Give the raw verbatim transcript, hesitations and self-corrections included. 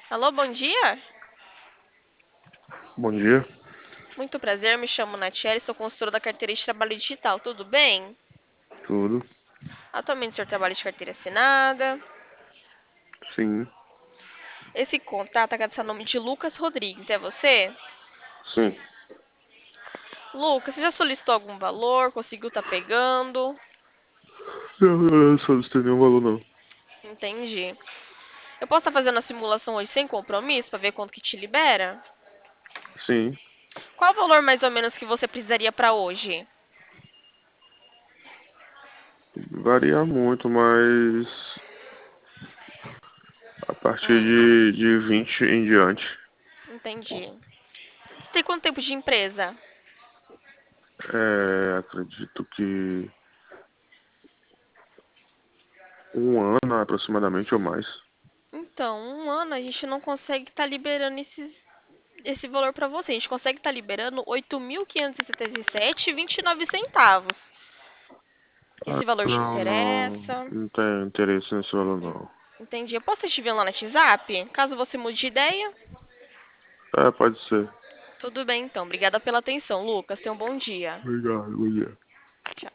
Alô, bom dia. Bom dia, Muito prazer, me chamo Natiele, sou consultora da carteira de trabalho digital, tudo bem? tudo? Atualmente o senhor trabalha de carteira assinada. Sim, Esse contrato agradecer o nome de Lucas Rodrigues, é você? sim. Lucas, você já solicitou algum valor? Conseguiu tá pegando? Não, eu só não tem nenhum valor, não. Entendi. Eu posso estar fazendo a simulação hoje sem compromisso para ver quanto que te libera? Sim, Qual o valor mais ou menos que você precisaria para hoje? varia muito, mas a partir Hum, de, de vinte em diante. entendi. Você tem quanto tempo de empresa? É, acredito que um ano aproximadamente ou mais. Então, um ano a gente não consegue estar liberando esses, esse valor para você. A gente consegue estar liberando oito mil quinhentos e setenta e sete e vinte e nove centavos. Ah, Esse valor te não, não, interessa? não tenho interesse nesse valor, En- não. Entendi. Eu posso te ver lá no WhatsApp? Caso você mude de ideia? É, pode ser. Tudo bem, então. Obrigada pela atenção, Lucas. Tenha um bom dia. Obrigado, bom dia. Tchau.